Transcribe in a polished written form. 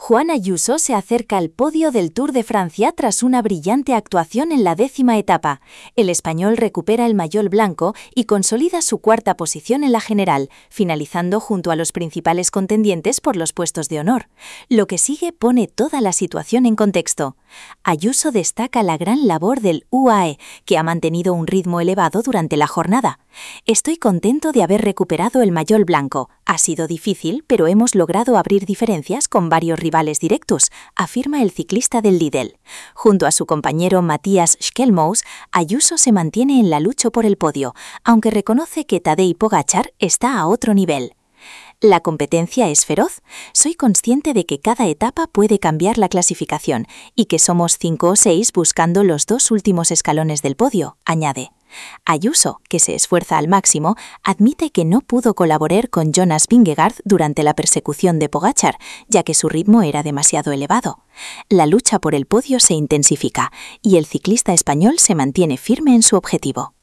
Juan Ayuso se acerca al podio del Tour de Francia tras una brillante actuación en la 10ª etapa. El español recupera el maillot blanco y consolida su cuarta posición en la general, finalizando junto a los principales contendientes por los puestos de honor. Lo que sigue pone toda la situación en contexto. Ayuso destaca la gran labor del UAE, que ha mantenido un ritmo elevado durante la jornada. Estoy contento de haber recuperado el maillot blanco. Ha sido difícil, pero hemos logrado abrir diferencias con varios rivales directos, afirma el ciclista del Lidl. Junto a su compañero Matías Schellmaus, Ayuso se mantiene en la lucha por el podio, aunque reconoce que Tadej Pogačar está a otro nivel. La competencia es feroz. Soy consciente de que cada etapa puede cambiar la clasificación y que somos 5 o 6 buscando los 2 últimos escalones del podio, añade. Ayuso, que se esfuerza al máximo, admite que no pudo colaborar con Jonas Vingegaard durante la persecución de Pogačar, ya que su ritmo era demasiado elevado. La lucha por el podio se intensifica y el ciclista español se mantiene firme en su objetivo.